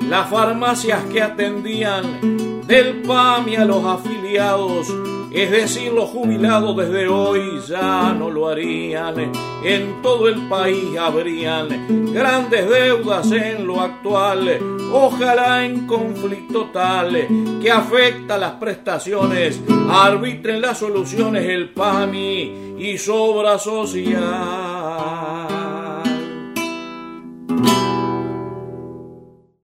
las farmacias que atendían del PAMI a los afiliados, es decir, los jubilados desde hoy ya no lo harían. En todo el país habrían grandes deudas en lo actual, ojalá en conflicto tal que afecta las prestaciones, arbitren las soluciones el PAMI y su obra social.